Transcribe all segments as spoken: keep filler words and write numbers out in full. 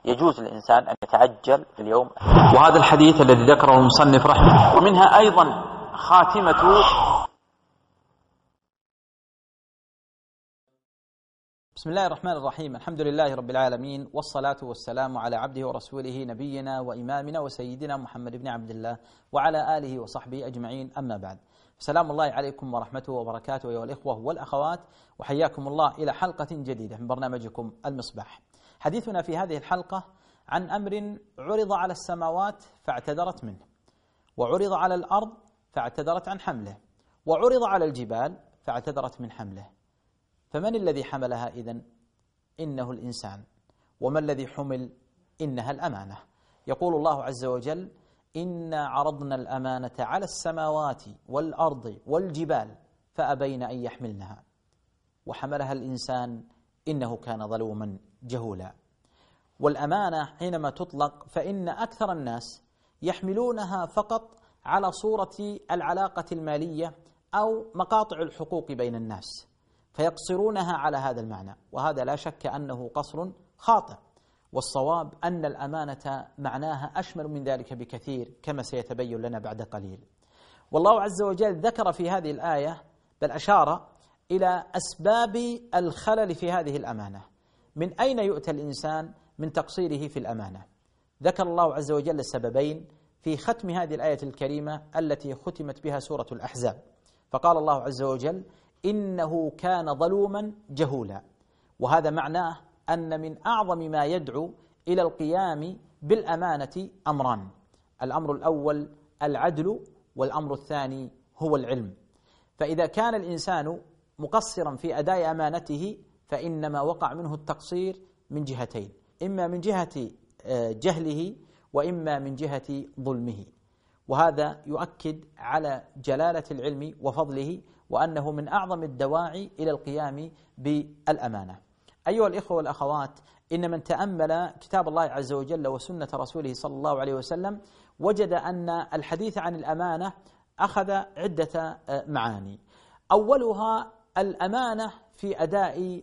يجوز للإنسان أن يتعجل في اليوم. وهذا الحديث الذي ذكره المصنف رحمه الله، ومنها أيضا خاتمة. بسم الله الرحمن الرحيم، الحمد لله رب العالمين، والصلاة والسلام على عبده ورسوله نبينا وإمامنا وسيدنا محمد بن عبد الله وعلى آله وصحبه أجمعين، أما بعد. سلام الله عليكم ورحمته وبركاته أيها الإخوة والأخوات، وحياكم الله إلى حلقة جديدة من برنامجكم المصباح. حديثنا في هذه الحلقة عن أمر عرض على السماوات فاعتذرت منه، وعرض على الأرض فاعتذرت عن حمله، وعرض على الجبال فاعتذرت من حمله. فمن الذي حملها إذن؟ إنه الإنسان. وما الذي حمل؟ إنها الأمانة. يقول الله عز وجل: إنا عرضنا الأمانة على السماوات والأرض والجبال فأبين أن يحملنها وحملها الإنسان إنه كان ظلوما جهولا. والأمانة حينما تطلق فإن أكثر الناس يحملونها فقط على صورة العلاقة المالية أو مقاطع الحقوق بين الناس، فيقصرونها على هذا المعنى، وهذا لا شك أنه قصر خاطئ. والصواب أن الأمانة معناها أشمل من ذلك بكثير، كما سيتبين لنا بعد قليل. والله عز وجل ذكر في هذه الآية، بل أشار إلى أسباب الخلل في هذه الأمانة. من أين يؤتى الإنسان من تقصيره في الأمانة؟ ذكر الله عز وجل السببين في ختم هذه الآية الكريمة التي ختمت بها سورة الأحزاب، فقال الله عز وجل: إنه كان ظلوما جهولا. وهذا معناه أن من أعظم ما يدعو إلى القيام بالأمانة أمران: الأمر الأول العدل، والأمر الثاني هو العلم. فإذا كان الإنسان مقصرا في أداء أمانته فإنما وقع منه التقصير من جهتين، إما من جهة جهله وإما من جهة ظلمه. وهذا يؤكد على جلالة العلم وفضله، وأنه من أعظم الدواعي إلى القيام بالأمانة. أيها الإخوة والأخوات، إن من تأمل كتاب الله عز وجل وسنة رسوله صلى الله عليه وسلم وجد أن الحديث عن الأمانة أخذ عدة معاني. أولها الأمانة في أداء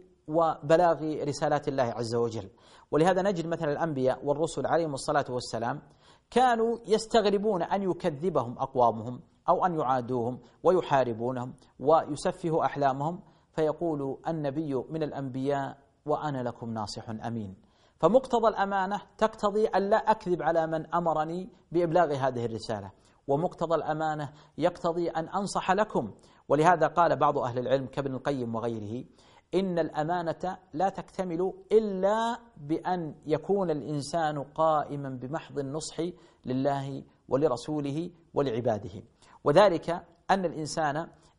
وبلاغ رسالات الله عز وجل. ولهذا نجد مثلا الأنبياء والرسل عليهم الصلاة والسلام كانوا يستغربون أن يكذبهم أقوامهم أو أن يعادوهم ويحاربونهم ويسفهوا أحلامهم، فيقول النبي من الأنبياء: وأنا لكم ناصح أمين. فمقتضى الأمانة تقتضي أن لا أكذب على من أمرني بإبلاغ هذه الرسالة، ومقتضى الأمانة يقتضي أن أنصح لكم. ولهذا قال بعض أهل العلم كابن القيم وغيره: إن الأمانة لا تكتمل إلا بأن يكون الإنسان قائما بمحض النصح لله ولرسوله ولعباده. وذلك أن الإنسان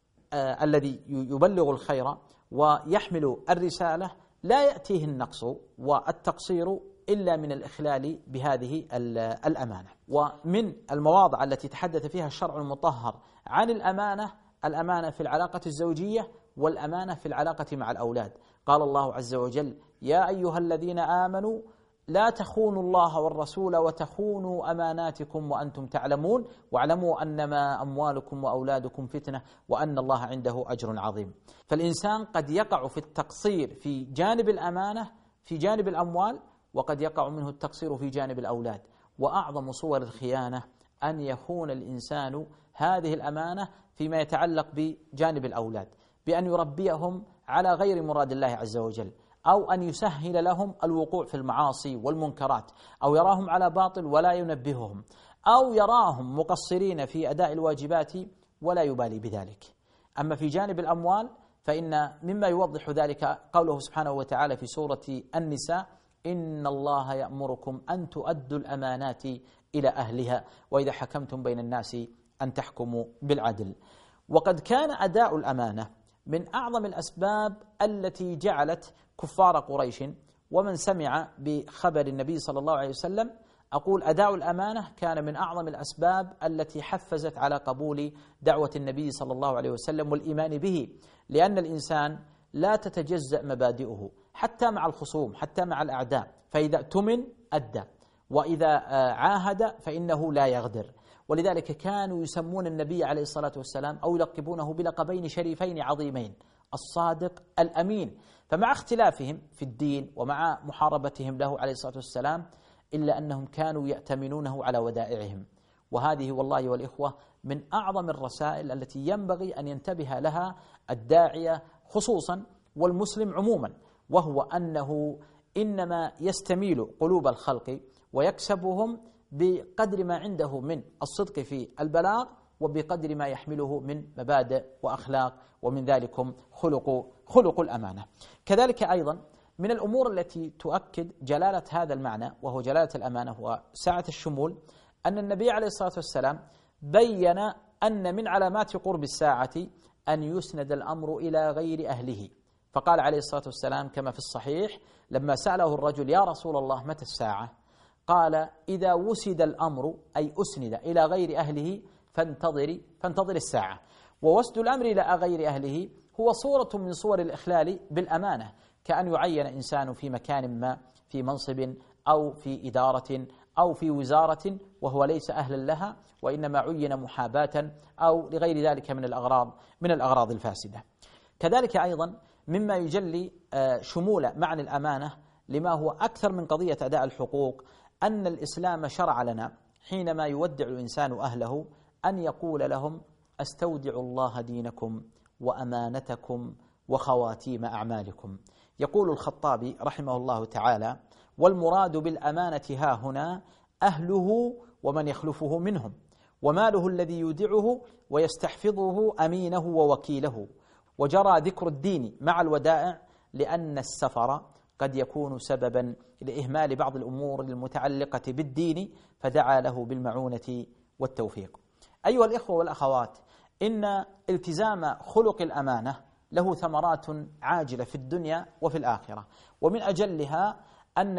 آه الذي يبلغ الخير ويحمل الرسالة لا يأتيه النقص والتقصير إلا من الإخلال بهذه الأمانة. ومن المواضع التي تحدث فيها الشرع المطهر عن الأمانة، الأمانة في العلاقة الزوجية والأمانة في العلاقة مع الأولاد. قال الله عز وجل: يا أيها الذين آمنوا لا تخونوا الله والرسول وتخونوا أماناتكم وأنتم تعلمون واعلموا أنما أموالكم وأولادكم فتنة وأن الله عنده أجر عظيم. فالإنسان قد يقع في التقصير في جانب الأمانة في جانب الأموال، وقد يقع منه التقصير في جانب الأولاد. وأعظم صور الخيانة أن يخون الإنسان هذه الأمانة فيما يتعلق بجانب الأولاد، بأن يربيهم على غير مراد الله عز وجل، أو أن يسهل لهم الوقوع في المعاصي والمنكرات، أو يراهم على باطل ولا ينبههم، أو يراهم مقصرين في أداء الواجبات ولا يبالي بذلك. أما في جانب الأموال فإن مما يوضح ذلك قوله سبحانه وتعالى في سورة النساء: إن الله يأمركم أن تؤدوا الأمانات إلى أهلها وإذا حكمتم بين الناس أن تحكموا بالعدل. وقد كان أداء الأمانة من أعظم الأسباب التي جعلت كفار قريش ومن سمع بخبر النبي صلى الله عليه وسلم، أقول أداء الأمانة كان من أعظم الأسباب التي حفزت على قبول دعوة النبي صلى الله عليه وسلم والإيمان به، لأن الإنسان لا تتجزأ مبادئه حتى مع الخصوم، حتى مع الأعداء. فإذا اؤتمن أدى، وإذا عاهد فإنه لا يغدر. ولذلك كانوا يسمون النبي عليه الصلاة والسلام أو يلقبونه بلقبين شريفين عظيمين: الصادق الأمين. فمع اختلافهم في الدين ومع محاربتهم له عليه الصلاة والسلام إلا أنهم كانوا يأتمنونه على ودائعهم. وهذه والله والإخوة من أعظم الرسائل التي ينبغي أن ينتبه لها الداعية خصوصا والمسلم عموما، وهو أنه إنما يستميل قلوب الخلق ويكسبهم بقدر ما عنده من الصدق في البلاغ وبقدر ما يحمله من مبادئ وأخلاق، ومن ذلكم خلق خلق الأمانة. كذلك أيضا من الأمور التي تؤكد جلالة هذا المعنى وهو جلالة الأمانة وسعة الشمول أن النبي عليه الصلاة والسلام بين أن من علامات قرب الساعة أن يسند الأمر إلى غير أهله، فقال عليه الصلاة والسلام كما في الصحيح لما سأله الرجل يا رسول الله متى الساعة؟ قال إذا وسد الأمر أي أسند إلى غير أهله فانتظري فانتظر الساعة. ووسد الأمر إلى غير أهله هو صورة من صور الإخلال بالأمانة، كأن يعين إنسان في مكان ما في منصب أو في إدارة أو في وزارة وهو ليس أهلا لها، وإنما عين محاباة أو لغير ذلك من الأغراض من الأغراض الفاسدة. كذلك أيضا مما يجلي شمول معنى الأمانة لما هو أكثر من قضية أداء الحقوق أن الإسلام شرع لنا حينما يودع الإنسان أهله أن يقول لهم أستودع الله دينكم وأمانتكم وخواتيم أعمالكم. يقول الخطابي رحمه الله تعالى والمراد بالأمانة ها هنا أهله ومن يخلفه منهم، وماله الذي يودعه ويستحفظه أمينه ووكيله. وجرى ذكر الدين مع الودائع لأن السفر قد يكون سببا لإهمال بعض الأمور المتعلقة بالدين، فدعا له بالمعونة والتوفيق. أيها الإخوة والأخوات، إن التزام خلق الأمانة له ثمرات عاجلة في الدنيا وفي الآخرة، ومن أجلها أن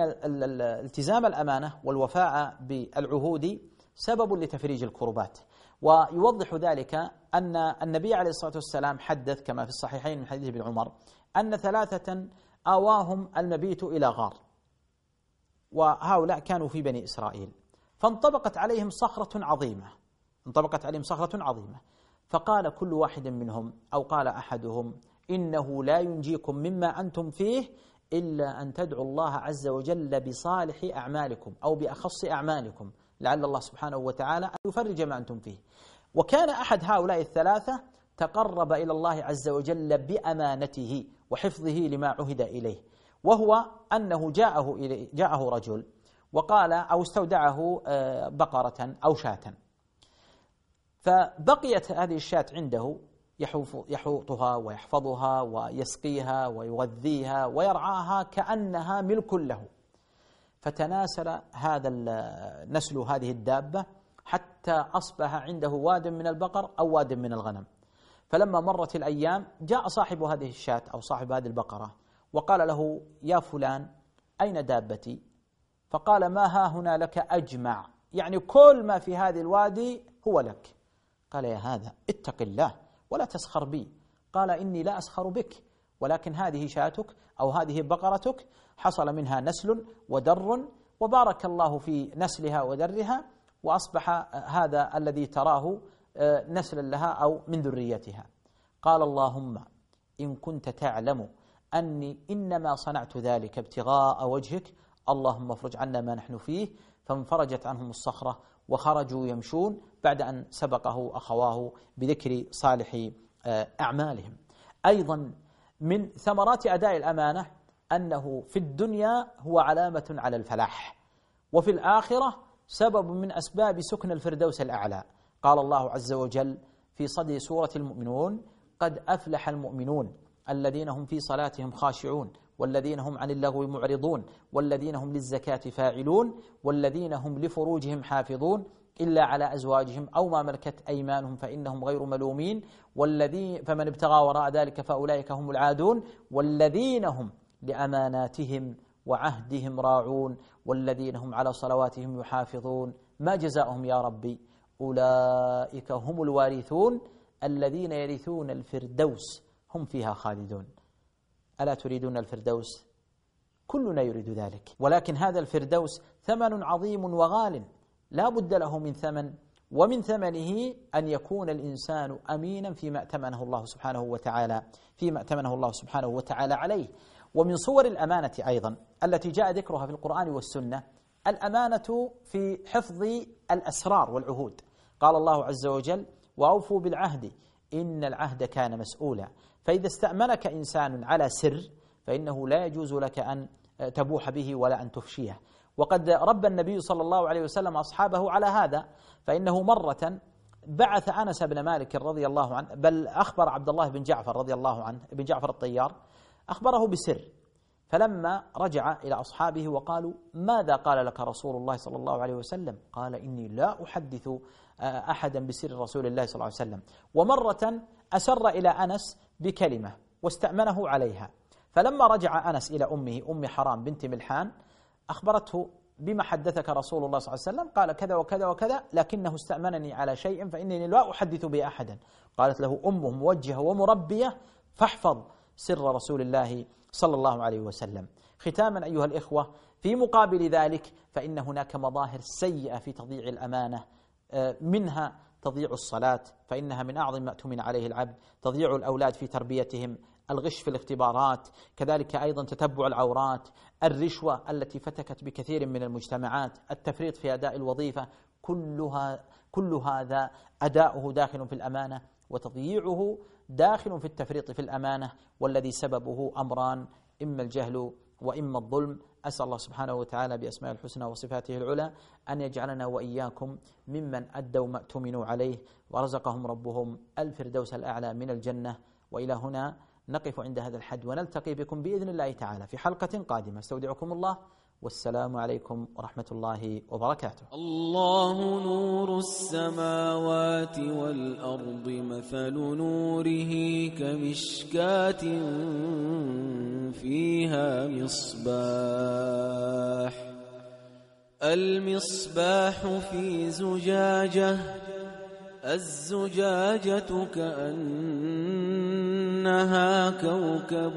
التزام الأمانة والوفاء بالعهود سبب لتفريج الكربات. ويوضح ذلك أن النبي عليه الصلاة والسلام حدث كما في الصحيحين من حديث ابن عمر أن ثلاثة آواهم المبيت إلى غار، وهؤلاء كانوا في بني إسرائيل، فانطبقت عليهم صخرة عظيمة انطبقت عليهم صخرة عظيمة فقال كل واحد منهم أو قال أحدهم إنه لا ينجيكم مما أنتم فيه إلا أن تدعوا الله عز وجل بصالح أعمالكم أو بأخص أعمالكم، لعل الله سبحانه وتعالى أن يفرج ما أنتم فيه. وكان أحد هؤلاء الثلاثة تقرب إلى الله عز وجل بأمانته وحفظه لما عهد إليه، وهو أنه جاءه, إليه جاءه رجل وقال أو استودعه بقرة أو شاة، فبقيت هذه الشاة عنده يحوطها ويحفظها ويسقيها ويغذيها ويرعاها كأنها ملك له. فتناسل هذا نسل هذه الدابة حتى أصبح عنده واد من البقر أو واد من الغنم. فلما مرت الأيام جاء صاحب هذه الشاة أو صاحب هذه البقرة وقال له يا فلان أين دابتي؟ فقال ما ها هنا لك أجمع، يعني كل ما في هذه الوادي هو لك. قال يا هذا اتق الله ولا تسخر بي. قال إني لا أسخر بك، ولكن هذه شاتك أو هذه بقرتك حصل منها نسل ودر وبارك الله في نسلها ودرها، وأصبح هذا الذي تراه نسلا لها أو من ذريتها. قال اللهم إن كنت تعلم أني إنما صنعت ذلك ابتغاء وجهك اللهم افرج عنا ما نحن فيه. فانفرجت عنهم الصخرة وخرجوا يمشون بعد أن سبقه أخواه بذكر صالح أعمالهم. أيضا من ثمرات أداء الأمانة أنه في الدنيا هو علامة على الفلاح، وفي الآخرة سبب من أسباب سكن الفردوس الأعلى. قال الله عز وجل في صدر سورة المؤمنون قد أفلح المؤمنون الذين هم في صلاتهم خاشعون والذين هم عن اللغو معرضون والذين هم للزكاة فاعلون والذين هم لفروجهم حافظون إلا على أزواجهم أو ما ملكت أيمانهم فإنهم غير ملومين والذين فمن ابتغى وراء ذلك فأولئك هم العادون والذين هم لأماناتهم وعهدهم راعون والذين هم على صلواتهم يحافظون. ما جزاؤهم يا ربي؟ أولئك هم الوارثون الذين يرثون الفردوس هم فيها خالدون. ألا تريدون الفردوس؟ كلنا يريد ذلك، ولكن هذا الفردوس ثمن عظيم وغال لا بد له من ثمن ومن ثمنه أن يكون الإنسان أمينا فيما ائتمنه الله سبحانه وتعالى فيما ائتمنه الله سبحانه وتعالى عليه. ومن صور الأمانة أيضا التي جاء ذكرها في القرآن والسنة الأمانة في حفظ الأسرار والعهود. قال الله عز وجل: وأوفوا بالعهد إن العهد كان مسؤولا. فإذا استأمنك إنسان على سر فإنه لا يجوز لك أن تبوح به ولا أن تفشيه. وقد ربى النبي صلى الله عليه وسلم أصحابه على هذا، فإنه مرة بعث أنس بن مالك رضي الله عنه، بل أخبر عبد الله بن جعفر رضي الله عنه بن جعفر الطيار، أخبره بسر. فلما رجع إلى أصحابه وقالوا: ماذا قال لك رسول الله صلى الله عليه وسلم؟ قال: إني لا أحدث أحدا بسر رسول الله صلى الله عليه وسلم. ومرة أسر إلى أنس بكلمة واستأمنه عليها، فلما رجع أنس إلى أمه أم حرام بنت ملحان أخبرته: بما حدثك رسول الله صلى الله عليه وسلم؟ قال: كذا وكذا وكذا، لكنه استأمنني على شيء فإنني لا أحدث به أحدا. قالت له أمه موجهة ومربية: فاحفظ سر رسول الله صلى الله عليه وسلم. ختاما أيها الإخوة، في مقابل ذلك فإن هناك مظاهر سيئة في تضييع الأمانة، منها تضييع الصلاة فإنها من أعظم ما اؤتمن عليه العبد، تضييع الأولاد في تربيتهم، الغش في الاختبارات، كذلك أيضا تتبع العورات، الرشوة التي فتكت بكثير من المجتمعات، التفريط في أداء الوظيفة، كلها كل هذا أداؤه داخل في الأمانة، وتضييعه داخل في التفريط في الأمانة، والذي سببه أمران: إما الجهل وإما الظلم. أسأل الله سبحانه وتعالى بأسماء الحسنى وصفاته العلى أن يجعلنا وإياكم ممن أدوا ما اؤتمنوا عليه ورزقهم ربهم الفردوس الأعلى من الجنة. وإلى هنا نقف عند هذا الحد، ونلتقي بكم بإذن الله تعالى في حلقة قادمة. استودعكم الله، والسلام عليكم ورحمة الله وبركاته. الله نور السماوات والأرض، مثل نوره كمشكاة فيها مصباح، المصباح في زجاجة، الزجاجة كأنها كوكب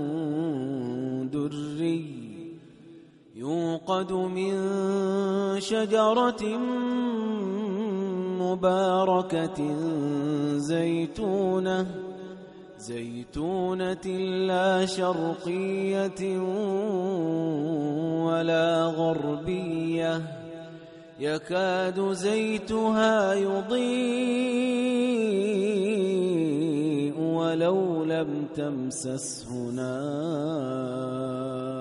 دري يوقد من شجرة مباركة زيتونة زيتونة لا شرقية ولا غربية، يكاد زيتها يضيء ولو لم تمسسه نار.